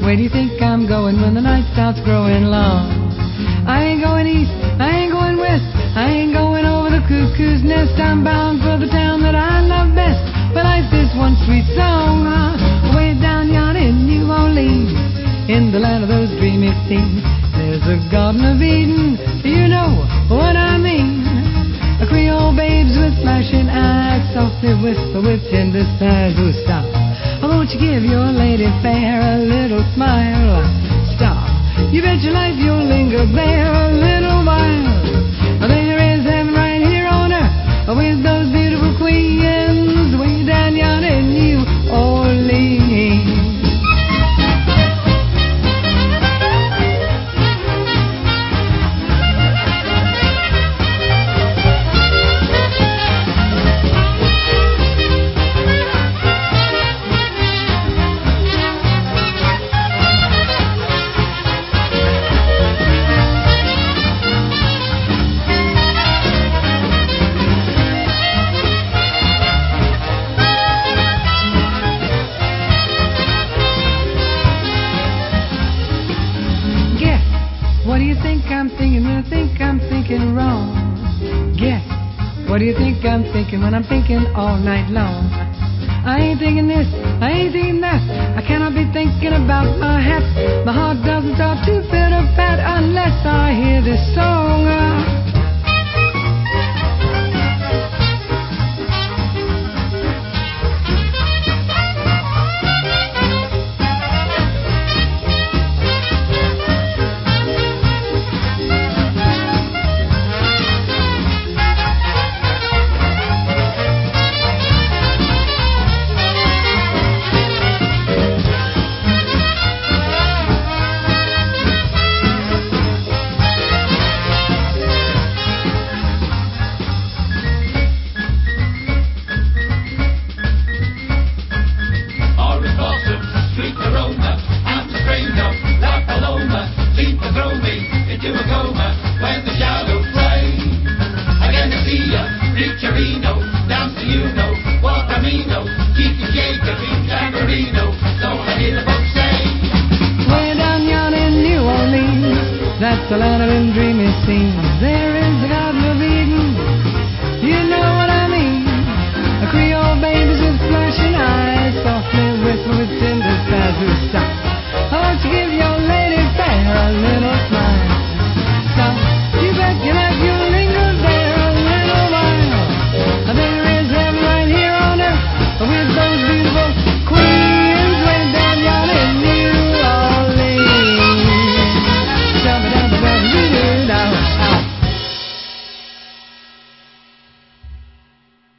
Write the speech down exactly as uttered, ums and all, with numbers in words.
Where do you think I'm going when the night starts growing long? I ain't going east, I ain't going west, I ain't going over the cuckoo's nest. I'm bound for the town that I love best. But life's this one sweet song, uh, way down yonder in New Orleans, in the land of those dreamy scenes. There's a Garden of Eden, you know what I mean. A Creole babes with flashing eyes, softly whisper with tender sighs. Oh, stop, won't you give your lady fair a little smile? Stop, you bet your life you'll linger there a little while. There is heaven right here on earth with those beautiful queens way down yonder in New Orleans. What do you think I'm thinking when I think I'm thinking wrong? Guess, what do you think I'm thinking when I'm thinking all night long? I ain't thinking this, I ain't thinking that. I cannot be thinking about my hat. My heart doesn't start to fit or fat unless I hear this song. Uh, That's the land of them dreamy scenes. There